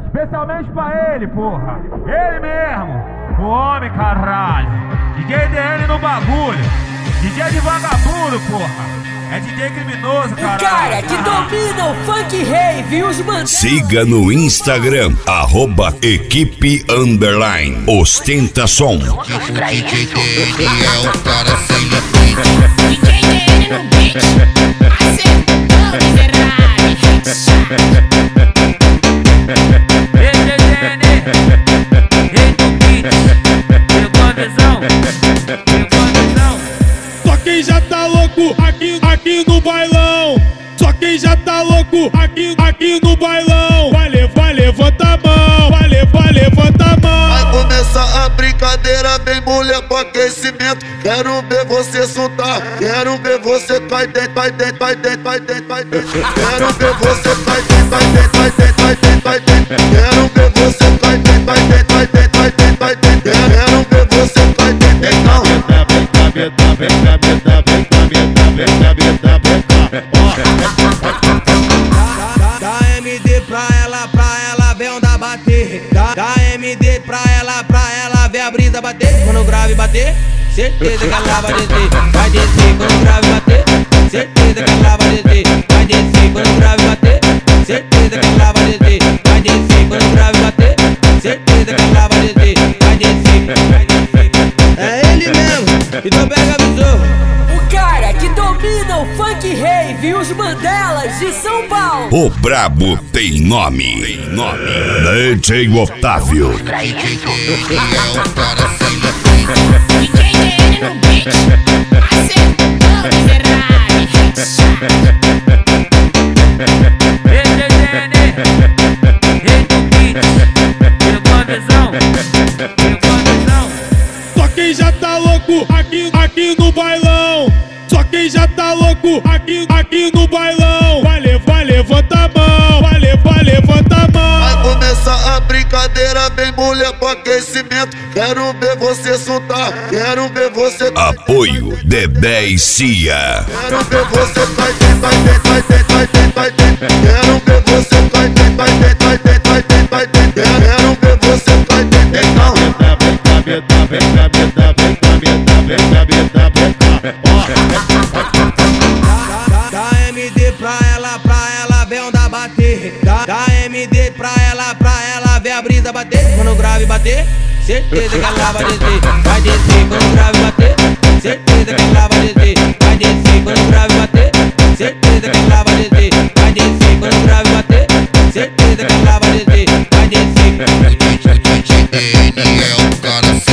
Especialmente pra ele, porra. Ele mesmo. O homem, caralho. DJ DN no bagulho. DJ de vagabundo, porra. É DJ criminoso, caralho. O cara que domina o funk rave e os mandados. Siga no Instagram, @equipe_ostentação. O DJ DN é o cara sem limite. DJ DN no beat. Acertou, miserável. DJ DN. Rei do beat. Pegou a visão. Pegou a visão. Só quem já tá louco aqui no bailão. Só quem já tá louco aqui no bailão. Vai levanta a mão, vai levanta a mão. Vai começar a brincadeira, bem mulher pro aquecimento. Quero ver você soltar, quero ver você vai dentro, vai dentro, vai dentro, vai dentro, vai dentro. Quero ver você vai dentro, vai dentro, vai dentro, vai dentro, vai dentro. Quero ver você vai dentro, vai dentro, vai dentro, vai dentro, vai dentro. Quero ver você vai dentro, então. Dá MD pra ela ver onda bater. Dá MD pra ela ver a brisa bater. Quando o grave bater, certeza que ela vai descer. Vai descer quando o grave bater, certeza que ela vai descer. Vai descer quando o grave bater, certeza que ela vai descer. Vai descer quando o grave bater, certeza que ela vai descer. Vai descer, vai descer. É ele mesmo, então pega a visão. O cara que domina o funk rave e os mandelas de São Paulo. O brabo tem nome. DJ Otávio. DJ DN é o cara sem limite. DJ DN no beat. Acertou, miserável. DJ DN. Rei do beat. Pegou a visão. Pegou a visão. Só quem já tá louco aqui no bailão. Só quem já tá louco aqui no bailão. Vai levanta a mão, vai levanta a mão. Vai começar a brincadeira, bem mulher pro aquecimento. Quero ver você soltar, quero ver você. Apoio Dedé e Cia. Quero ver você vai dentro, vai dentro, vai dentro, vai dentro, vai dentro. Quero ver você vai dentro, vai dentro, vai dentro, vai dentro, vai dentro. Quero ver você vai dentro, então. Dá MD pra ela ver onda bater. Dá MD pra ela ver a brisa bater. Quando o grave bater, certeza que ela vai descer. Vai descer quando o grave bater, certeza que ela vai descer. Vai descer quando o grave bater, certeza que ela vai descer. Vai descer quando o grave bater, certeza que ela vai descer. Vai descer. O DJ DN é o cara sem